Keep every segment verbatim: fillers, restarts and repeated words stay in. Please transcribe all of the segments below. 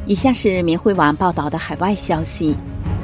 以下是明慧网报道的海外消息。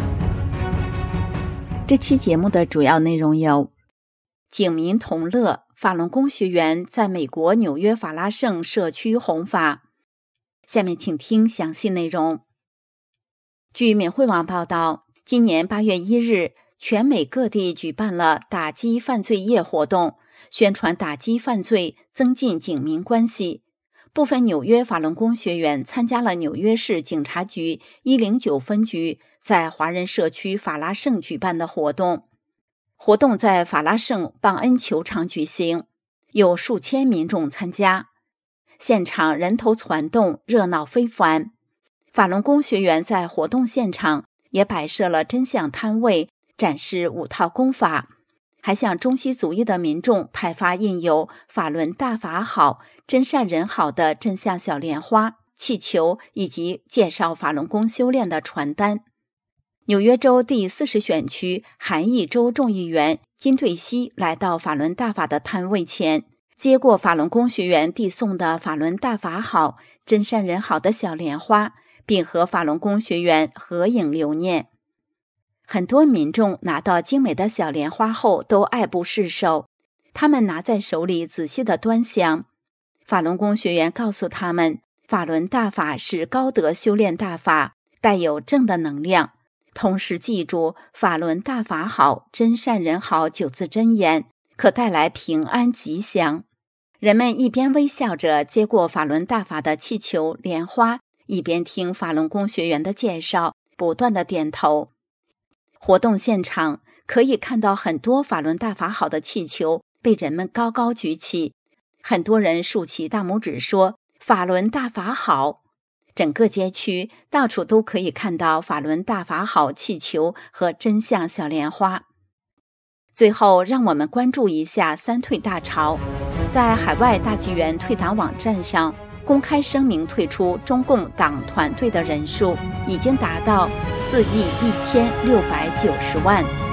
这期节目的主要内容有：警民同乐，法轮功学员在美国纽约法拉盛社区弘法。下面请听详细内容。据明慧网报道，今年八月一日，全美各地举办了打击犯罪夜活动，宣传打击犯罪，增进警民关系。部分纽约法轮功学员参加了纽约市警察局一零九分局在华人社区法拉盛举办的活动。活动在法拉盛邦恩球场举行，有数千民众参加，现场人头攒动，热闹非凡。法轮功学员在活动现场也摆设了真相摊位，展示五套功法，还向中西族裔的民众派发印有法轮大法好、真善人好的真相小莲花、气球以及介绍法轮功修炼的传单。纽约州第四十选区韩裔州众议员金对熙来到法轮大法的摊位前，接过法轮功学员递送的法轮大法好、真善人好的小莲花，并和法轮功学员合影留念。很多民众拿到精美的小莲花后都爱不释手，他们拿在手里仔细地端详。法轮功学员告诉他们，法轮大法是高德修炼大法，带有正的能量，同时记住法轮大法好、真善人好九字真言，可带来平安吉祥。人们一边微笑着接过法轮大法的气球、莲花，一边听法轮功学员的介绍，不断地点头。活动现场可以看到很多法轮大法好的气球被人们高高举起，很多人竖起大拇指说法轮大法好。整个街区到处都可以看到法轮大法好气球和真相小莲花。最后让我们关注一下三退大潮。在海外大剧院退党网站上公开声明退出中共党团队的人数已经达到四亿一千六百九十万。